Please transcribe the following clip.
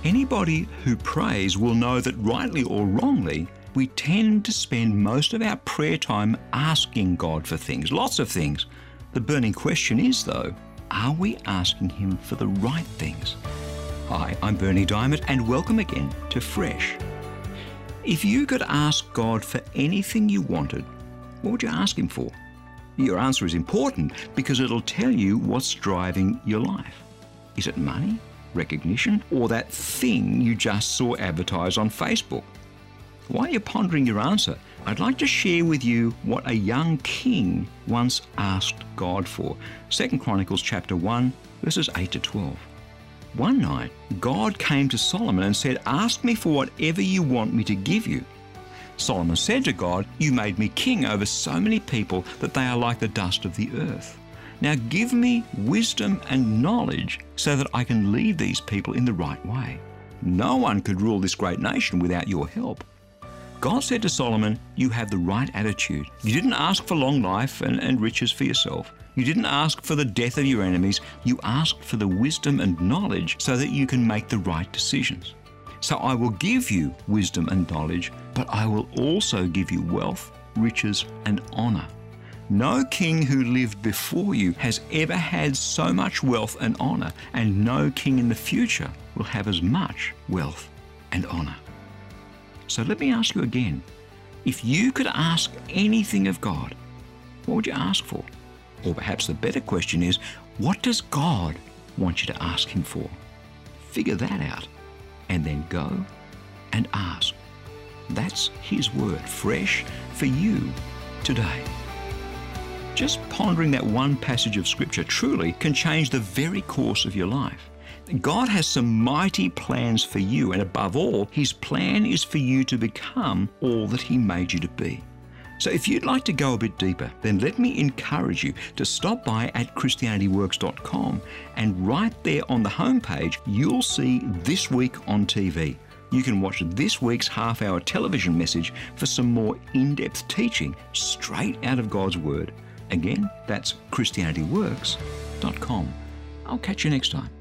Anybody who prays will know that rightly or wrongly, we tend to spend most of our prayer time asking God for things, lots of things. The burning question is, though, are we asking Him for the right things? Hi, I'm Berni Dymet, and welcome again to Fresh. If you could ask God for anything you wanted, what would you ask Him for? Your answer is important because it'll tell you what's driving your life. Is it money, recognition, or that thing you just saw advertised on Facebook? While you're pondering your answer, I'd like to share with you what a young king once asked God for. 2 Chronicles chapter 1, verses 8 to 12. One night, God came to Solomon and said, "Ask me for whatever you want me to give you." Solomon said to God, "You made me king over so many people that they are like the dust of the earth. Now give me wisdom and knowledge so that I can lead these people in the right way. No one could rule this great nation without your help." God said to Solomon, "You have the right attitude. You didn't ask for long life and riches for yourself. You didn't ask for the death of your enemies. You asked for the wisdom and knowledge so that you can make the right decisions. So I will give you wisdom and knowledge, but I will also give you wealth, riches, and honor. No king who lived before you has ever had so much wealth and honor, and no king in the future will have as much wealth and honor." So let me ask you again, if you could ask anything of God, what would you ask for? Or perhaps the better question is, what does God want you to ask Him for? Figure that out and then go and ask. That's His word, fresh for you today. Just pondering that one passage of Scripture truly can change the very course of your life. God has some mighty plans for you, and above all, His plan is for you to become all that He made you to be. So if you'd like to go a bit deeper, then let me encourage you to stop by at ChristianityWorks.com, and right there on the homepage, you'll see This Week on TV. You can watch this week's half-hour television message for some more in-depth teaching straight out of God's Word. Again, that's ChristianityWorks.com. I'll catch you next time.